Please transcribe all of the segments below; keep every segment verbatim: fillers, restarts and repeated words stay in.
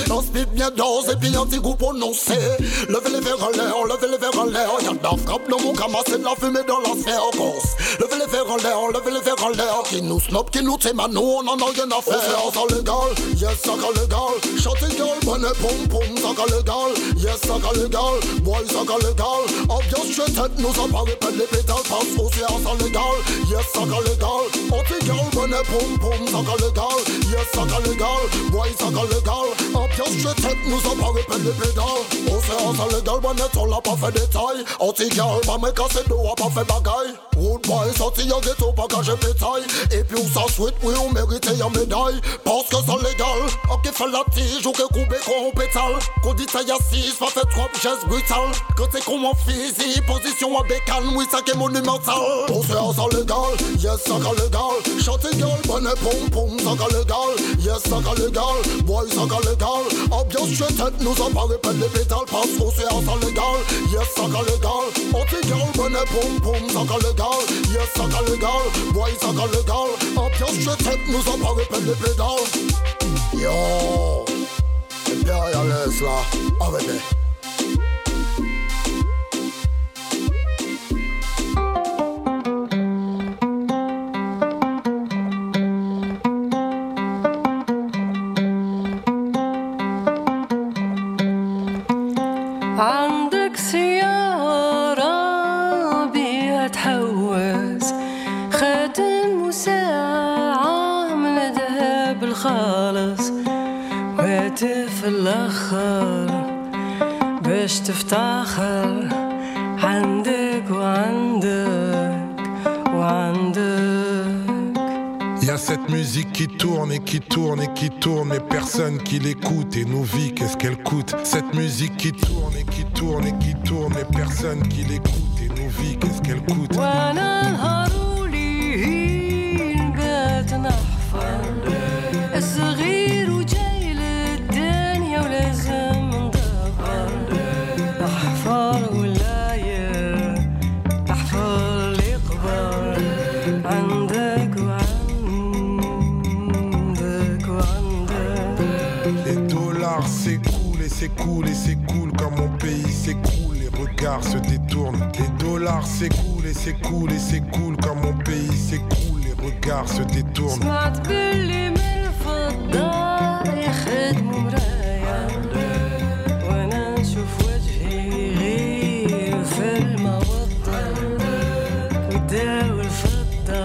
On speed bien dose et puis un petit goût prononcé. Levez les verres en l'air, levez les verres en l'air. Y'a de la frappe dans mon camas, c'est de la fumée dans la sphère. Levez les verres en l'air, levez les verres en l'air. Qui nous snob, qui nous tient, nous on en a rien à faire. On fait ça légal, yes ça ca légal. Chantez girl, bonne pom pom, ça ca légal. Yes ça ca légal, boy ça ca légal. Ambiance je tête, nous en parle pas les pétales. Passe au C A ça légal, yes ça ca légal. Chantez girl, bonne pom pom, ça ca légal. Yes ça ca légal, boy ça ca légal. Ambiance je tête, nous en parle pas les pétales. Au C A ça légal, bonne on l'a pas fait détail. Chantez girl, pas me casser d'eau, a pas fait bagaille. Road boy sorti y'a ghetto, pas caché pétail. Et puis on s'en souhaite, oui on mérite y'a médaille. Parce que c'est légal, ok fait la tige ou que coupé qu'on pétale. Qu'on dit ça y'a six, pas fait trop geste brutal. Quand c'est qu'on en physique, position à bécane, oui ça qui est monumental. On se rend ça légal, yes ça ca légal. Chantez girl, bonne pom pom, ça ca légal. Yes ça ca légal, boy ça ca légal. Ambiance je tête, nous en parle pas les pétales. Parce qu'on se rend ça légal, yes ça ca légal. Chantez girl, bonne pom pom, ça ca légal. Yes ça ca légal, boy ça ca légal. Ambiance je tête, nous en parle pas les pétales. Yo, impérialiste là, avec les عندك سيارة بيها تحوز خاتم وساعة من ذهب الخالص وهاتف الأخر باش تفتخر عندك وعندك وعندك. Y'a cette musique qui tourne et qui tourne et qui tourne, mais personne qui l'écoute. Et nos vies, qu'est-ce qu'elle coûte? Cette musique qui tourne et qui tourne et qui tourne, mais personne qui l'écoute. Et nos vies, qu'est-ce qu'elle coûte? وانا نهارولي نبات نحفر الصغير وجاي للدنيا ولازم ندبر. احفر ولاير احفر اللي قبر عندك وعندك وعندك. Les dollars s'écoulent et s'écoulent et s'écoulent quand mon pays s'écroule. Les regards se détournent. Les dollars s'écoulent et s'écoulent et s'écoulent quand mon pays s'écroule. Les regards se détournent. سمعت باللي من الفضة يخدموا مرايا وانا نشوف وجهي غير في الموضة وداو الفضة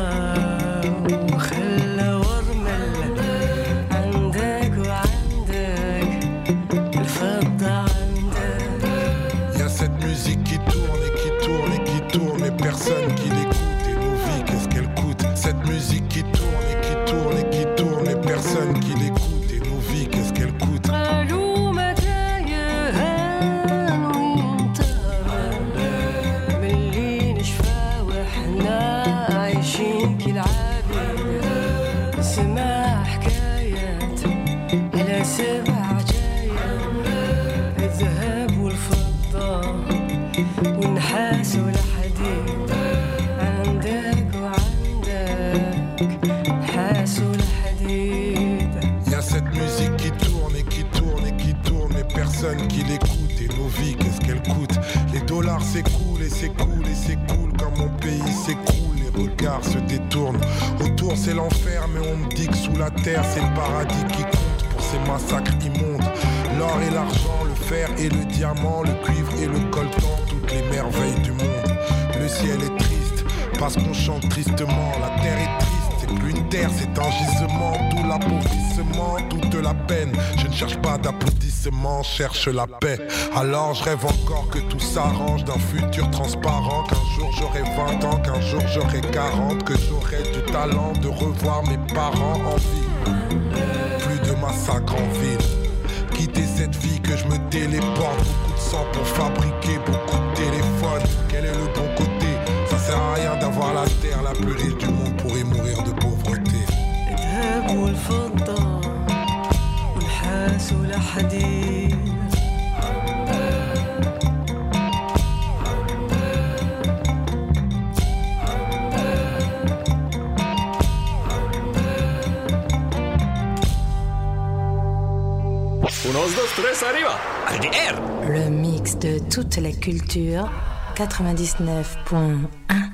وخلى ورمل عندك وعندك الفضة عندك. Y'a cette musique qui tourne et qui tourne et qui tourne, mais personne qui l'écoute. Et nos vies, qu'est-ce qu'elle coûte? Cette musique qui tourne et qui tourne et qui tourne, mais personne qui l'écoute. Et nos vies, qu'est-ce qu'elle coûte? قالوا متى يهان وينتهى ملي نشفى وحنا عايشين كالعبيد. سمع حكايات على سبع عجايب الذهب والفضة والنحاس والحديد. عندك وعندك نحاس والحديد. Y'a cette musique qui tourne et qui tourne et qui tourne, mais personne qui l'écoute. Et nos vies, qu'est-ce qu'elle coûte? Les dollars s'écoulent et s'écoulent et s'écoulent quand mon pays s'écroule. Les regards se détournent. Autour c'est l'enfer, mais on me dit que sous la terre c'est le paradis qui compte pour ces massacres immondes. L'or et l'argent, le fer et le diamant, le cuivre et le coltan, toutes les merveilles du monde. Le ciel est triste parce qu'on chante tristement. La terre est triste. C'est plus une terre, c'est un gisement. Tout l'appauvrissement, toute la peine. Je ne cherche pas d'applaudissements, cherche la paix. Alors je rêve encore que tout s'arrange, d'un futur transparent. Qu'un jour j'aurai vingt ans, qu'un jour j'aurai quarante. Que j'aurai du talent de revoir mes parents en vie. Plus de massacre en ville. Quitter cette vie que je me téléporte. Beaucoup de sang pour fabriquer beaucoup de téléphones. Quel est le bon côté? Ça sert à rien d'avoir la terre la plus riche du monde pour y mourir de pauvreté. الذهب والفضة والنحاس والحديد. Unos, dos, tres, arriba. Al de R. Le mix de toute la culture, quatre-vingt-dix-neuf point un.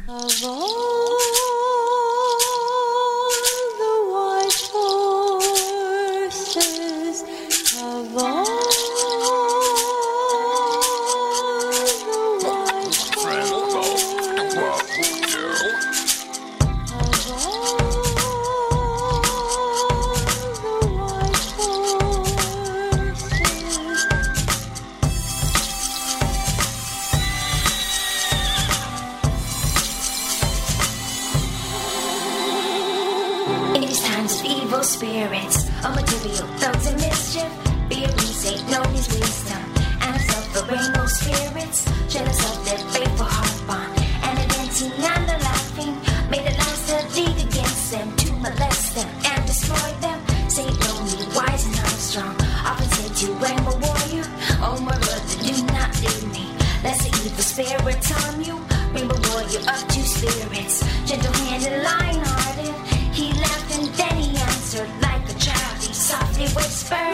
Spirits, all material thugs and mischief. Fear we say known as wisdom. And of the rainbow spirits, jealous of their faithful heart bond. And the dancing and the laughing made the last to league against them, to molest them and destroy them. Saint Lonely, wise and Armstrong, often said to Rainbow Warrior, oh my brother, do not leave me, lest the evil spirits harm you. Rainbow Warrior of two spirits, gentle-handed, lion-hearted. He laughed and then he answered like a child. He softly whispered,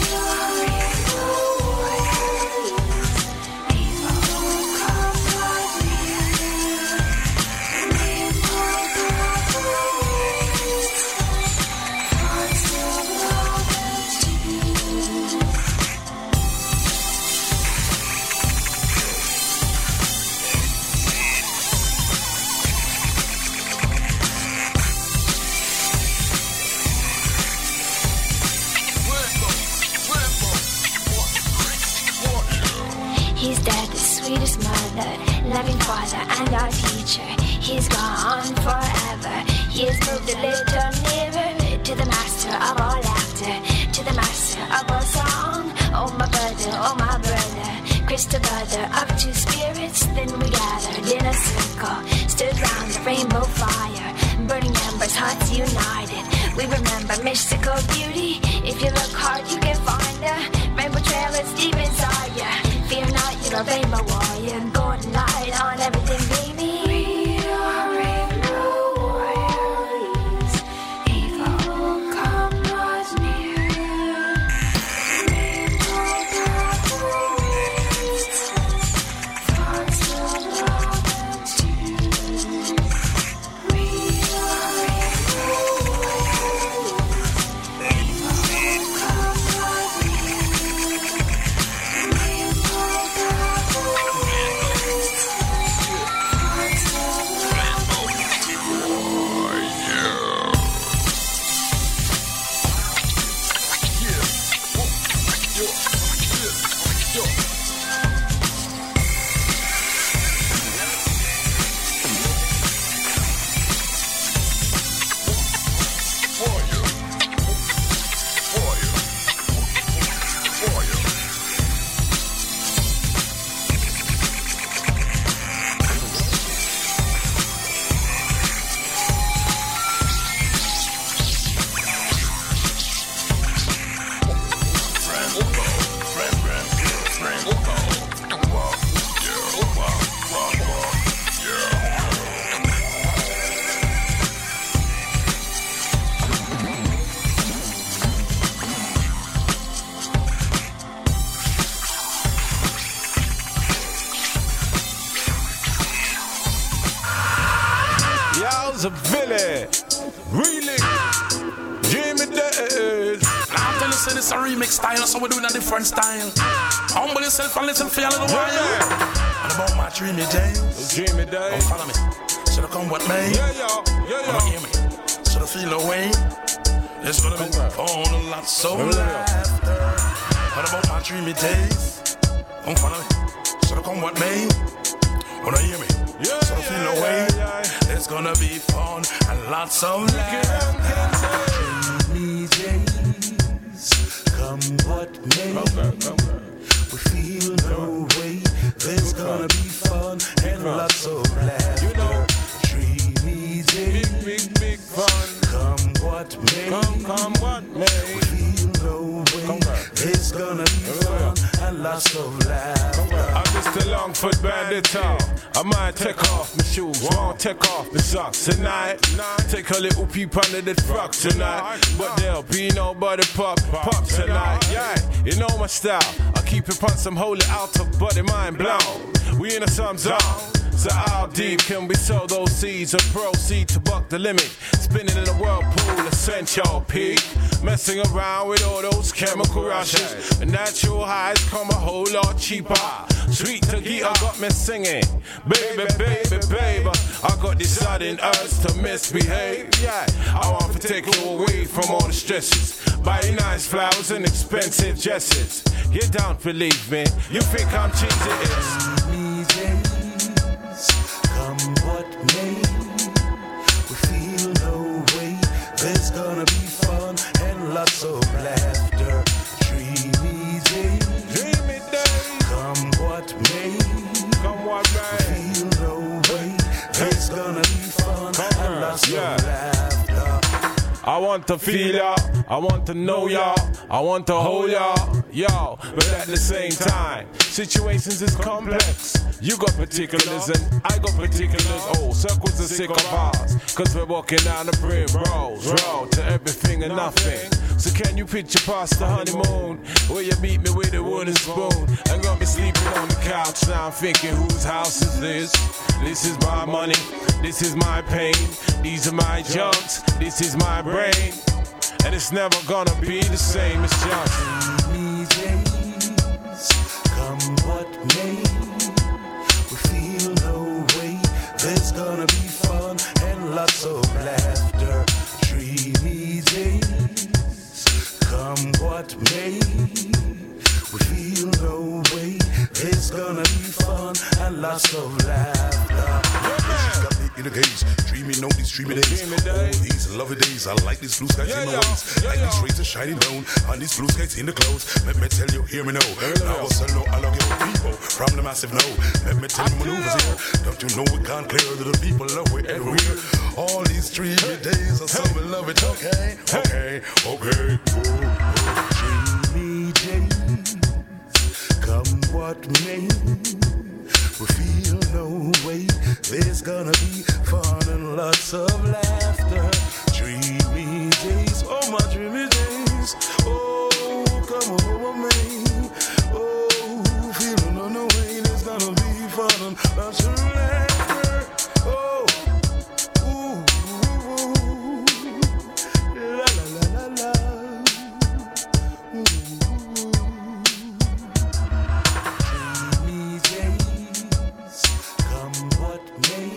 sweetest mother, loving father and our teacher. He's gone forever. He has moved a little nearer to the master of all laughter, to the master of all song. Oh my brother, oh my brother, crystal brother of two spirits. Then we gathered in a circle, stood round the rainbow fire, burning embers, hearts united. We remember mystical beauty. If you look hard, you can find her. Rainbow trail is deep inside ya. Fear not, you're a rainbow warrior. Golden light on everything, baby. We are rainbow warriors. Evil come not near. Rainbow pathways, thoughts of love and tears. We are rainbow warriors. Evil come not near. Billy, really, Jimmy Days. Now tell you, say this a remix style, so we're doing a different style. Humble yourself and listen for your little while. Yeah. And about my dreamy days. Dreamy days. Come follow me. Should I come with me? Yeah, yeah, yeah, yeah. Hear me. Should I feel away? There's gonna be on a lot so laughter. What about my dreamy days? Come follow me. Should I come with me? Wanna hear me? Yeah, so feel yeah, away. Yeah, yeah. There's gonna be fun and lots of laughter. Dreamy days, come what may. Okay, okay. We feel no way. There's gonna be fun and lots of laughter. You know, dreamy days, big, big, big fun. Come what may. Come, come what may. We feel no way. There's gonna be fun and lots of laughter. Mister Longfoot Bandito. I might take off my shoes, won't take off my socks tonight. Take a little peep under the frock tonight. But there'll be nobody pop, pop tonight. Yeah, you know my style. I keep it on some holy out of body mind blown. We in a some zone. So how deep can we sow those seeds and proceed to buck the limit? Spinning in a whirlpool, essential peak. Messing around with all those chemical rushes. And natural highs come a whole lot cheaper. Sweet Tagita got me singing. Baby, baby, baby. I got this sudden urge to misbehave. Yeah, I want to take you away from all the stresses. Buy nice flowers and expensive dresses. You don't believe me. You think I'm cheesy? Come what may, we feel no way. There's gonna be fun and lots of laughter. Dreamy days, dreamy days. Come what may, come what may. We feel no way. There's gonna be fun come and lots yeah. of laughter. I want to feel y'all, I want to know y'all, I want to hold y'all, y'all. But at the same time, situations is complex. You got particulars and I got particulars. Oh, circles are sick of ours. Cause we're walking down the Primrose Road to everything and nothing. So can you picture past the honeymoon where you beat me with a wooden spoon and got me sleeping on the couch now I'm thinking whose house is this? This is my money, this is my pain, these are my jokes, this is my brain, and it's never gonna be the same. It's just dreamy days, come what may. We feel no way. There's gonna be fun and lots of laughter. Dreamy days, come what may. We feel no way. There's gonna be fun and lots of laughter. She's got me in the gaze, dreaming on these dreamy days. Oh, these lovely days, I like these blue skies yeah, in the waves. Yeah, like yeah. these rays are shining down on these blue skies in the clouds. Let me tell you, hear me now. Now I sell no, I love you people from the massive no. Let me tell you maneuvers here. Don't you know we can't clear that the people love it everywhere. All these dreamy days are so we love it. Okay, okay, okay. Oh, oh. Dreamy days, come what may. We feel no way. There's gonna be fun and lots of laughter. Dreamy days, oh my dreamy days. Oh, come over me. Oh, feeling no way. There's gonna be fun and lots of laughter. Oh, ooh, ooh, ooh. La la la la la. Ooh. Dreamy days, come what may.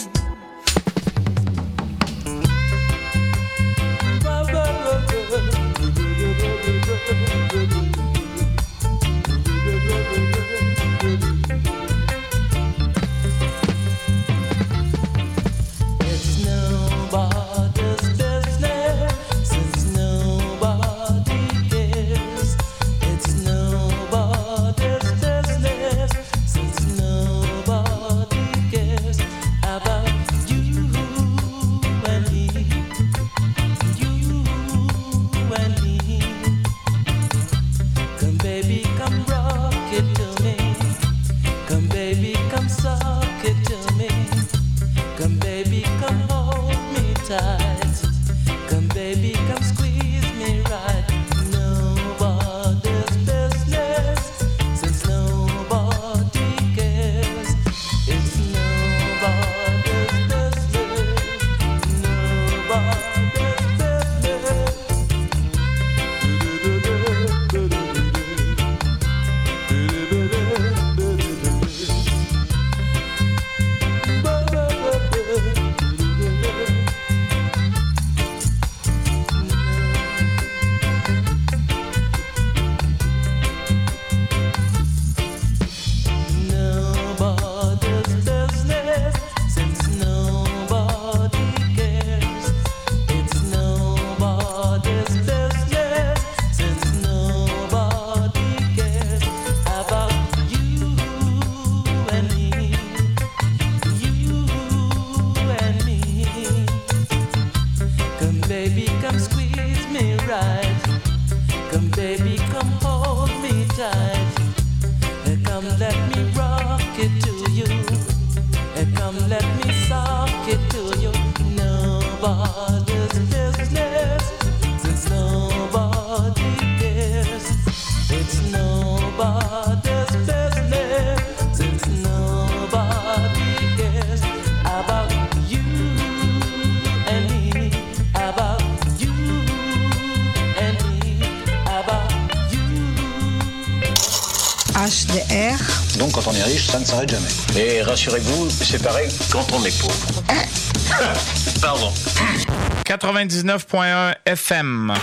It's nobody's business, since nobody cares. It's nobody's business, since nobody cares about you and me, you and me. Come baby, come rock it to me. Come baby, come suck it to me. Come baby, come hold me tight. Come baby, come squeeze me right. Nobody's business, since nobody cares. It's nobody's business, nobody's business. nobody's business, since nobody cares. It's nobody's business, since nobody cares about you and me, about you and me, about you. H D R. Donc quand on est riche, ça ne s'arrête jamais. Et rassurez-vous, c'est pareil quand on est pauvre. Pardon. quatre-vingt-dix-neuf point un F M.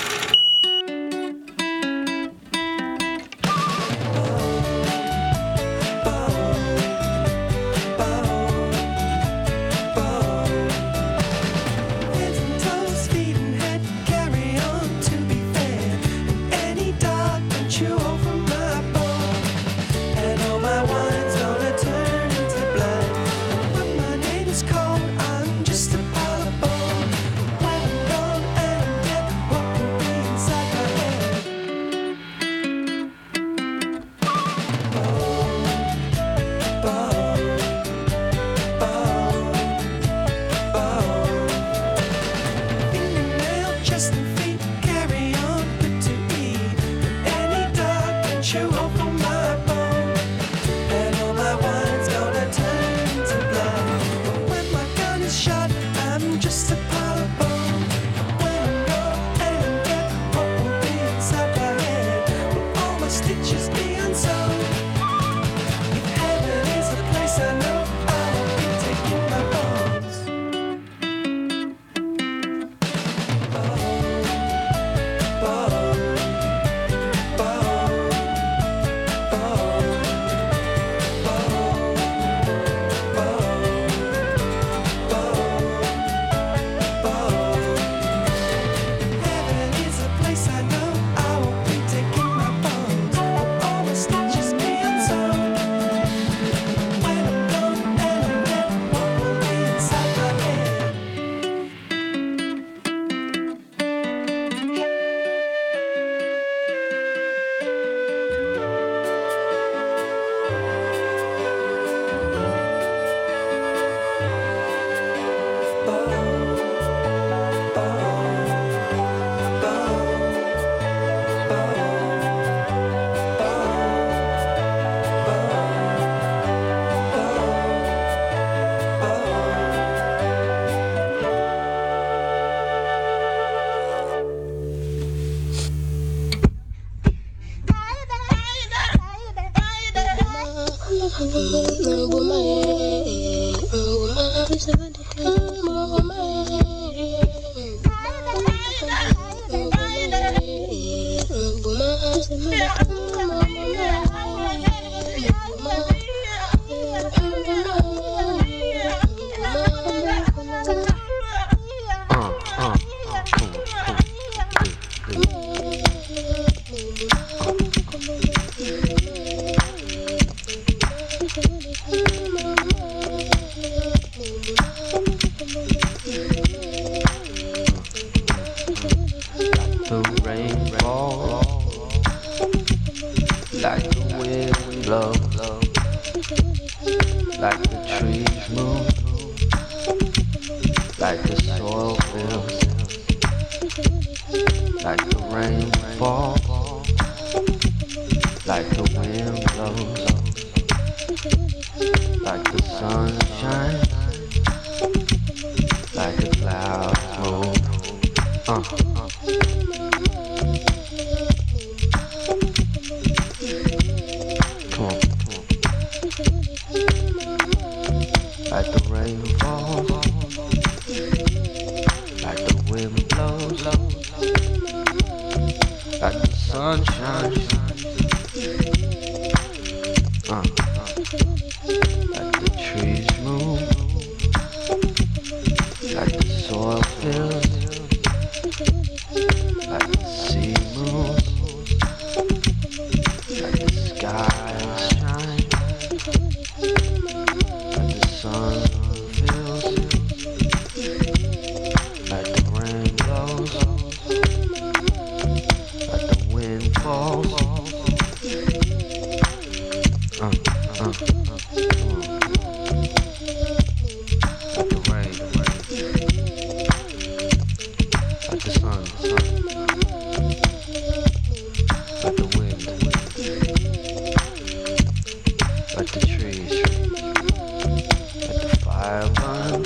Let the trees let the fire burn,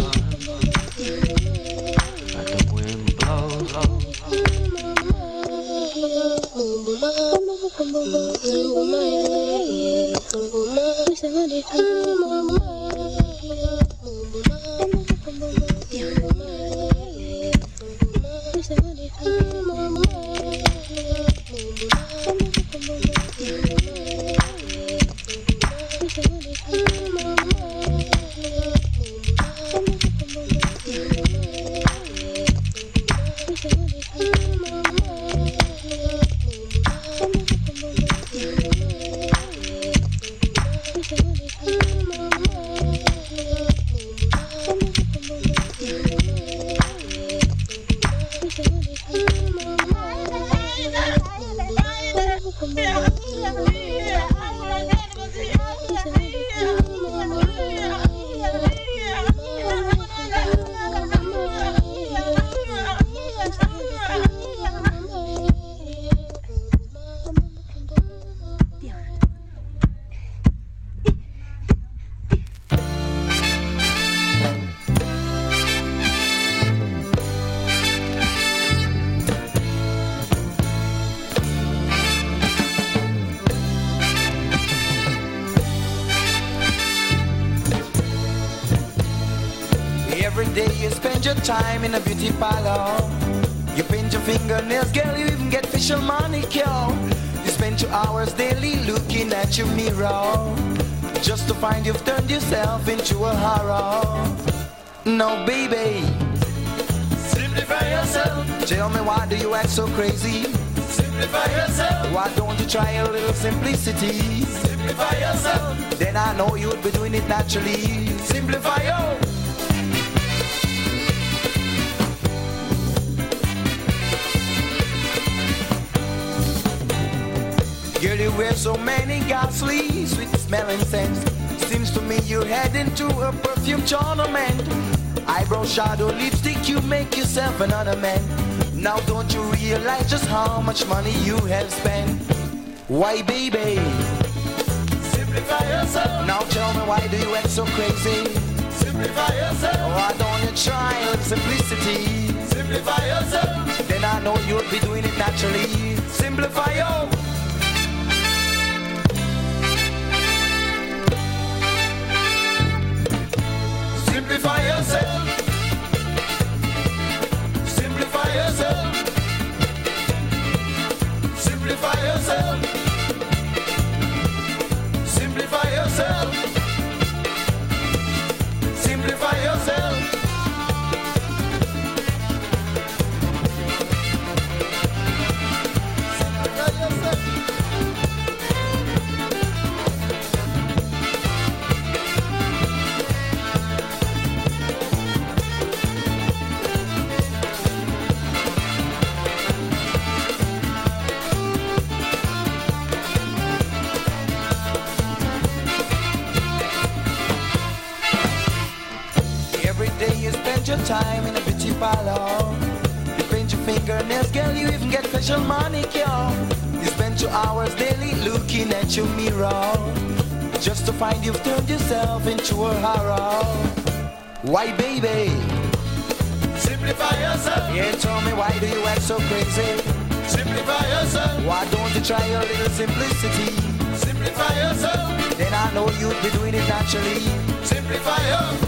let the wind blow, blow. Time in a beauty parlor. You paint your fingernails, girl, you even get facial manicure. You spend two hours daily looking at your mirror, just to find you've turned yourself into a horror. No, baby, simplify yourself. Tell me, why do you act so crazy? Simplify yourself. Why don't you try a little simplicity? Simplify yourself. Then I know you'd be doing it naturally. Simplify yourself. Girl, you wear so many ghastly, sweet-smelling scents. Seems to me you're heading to a perfume tournament. Eyebrow shadow, lipstick, you make yourself another man. Now don't you realize just how much money you have spent? Why, baby? Simplify yourself. Now tell me, why do you act so crazy? Simplify yourself. Why don't you try a little simplicity? Simplify yourself. Then I know you'll be doing it naturally. Simplify yourself. Simplify yourself. Simplify yourself. Simplify yourself. Simplify yourself. Simplify yourself. Your time in a beauty parlor. You paint your fingernails, girl, you even get facial manicure. You spend two hours daily looking at your mirror, just to find you've turned yourself into a horror. Why, baby? Simplify yourself. Yeah, tell me, why do you act so crazy? Simplify yourself. Why don't you try a little simplicity? Simplify yourself. Then I know you'd be doing it naturally. Simplify yourself.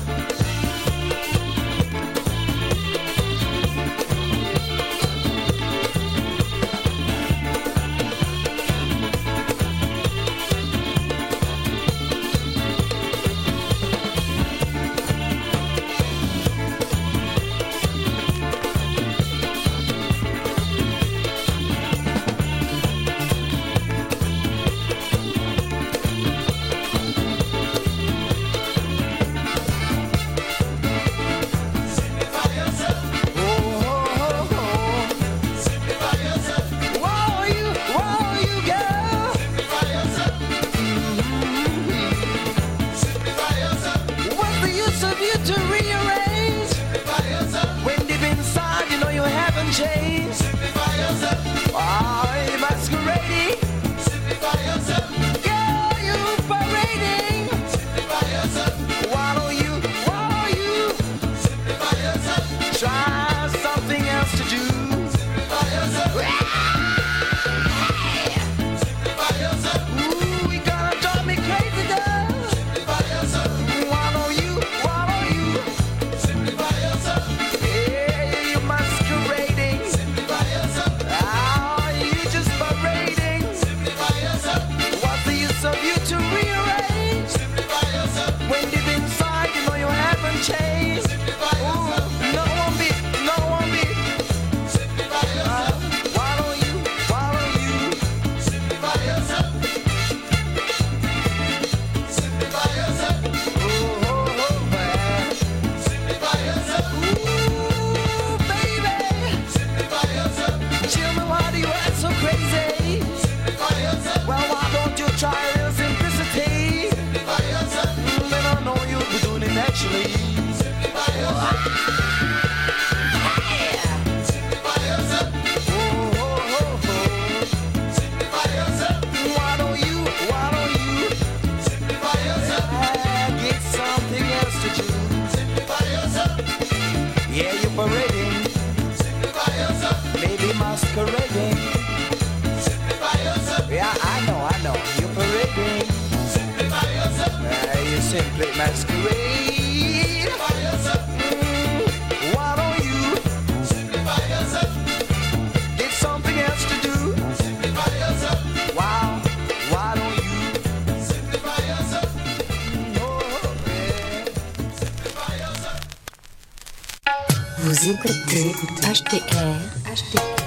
masquerading. Simplify yourself. Yeah, I know, I know. You're parading. Simplify yourself. Uh, you simply masquerade. Simplify yourself. Mm, why don't you simplify yourself? get something else to do? Simplify yourself. Wow, why don't you simplify yourself? No, yeah. Simplify yourself. Vous écoutez H T R, H T R.